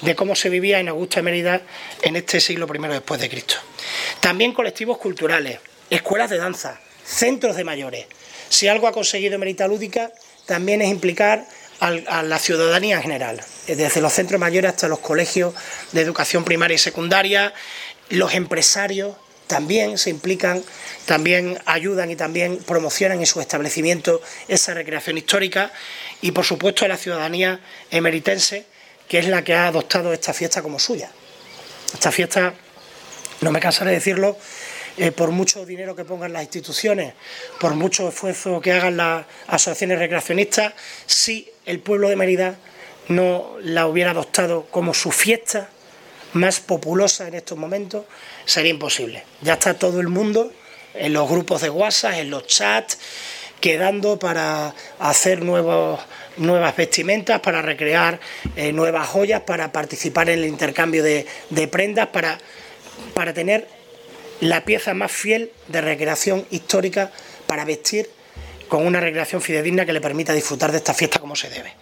de cómo se vivía en Augusta de Mérida en este siglo I después de Cristo. También colectivos culturales, escuelas de danza, centros de mayores. Si algo ha conseguido Mérida Lúdica, también es implicar a la ciudadanía en general, desde los centros mayores hasta los colegios de educación primaria y secundaria. Los empresarios también se implican, también ayudan y también promocionan en sus establecimientos esa recreación histórica, y por supuesto a la ciudadanía emeritense, que es la que ha adoptado esta fiesta como suya. Esta fiesta, no me cansaré de decirlo, por mucho dinero que pongan las instituciones, por mucho esfuerzo que hagan las asociaciones recreacionistas, si el pueblo de Mérida no la hubiera adoptado como su fiesta más populosa en estos momentos, sería imposible. Ya está todo el mundo en los grupos de WhatsApp, en los chats, quedando para hacer nuevas vestimentas, para recrear nuevas joyas, para participar en el intercambio de prendas, para tener la pieza más fiel de recreación histórica para vestir, con una recreación fidedigna que le permita disfrutar de esta fiesta como se debe.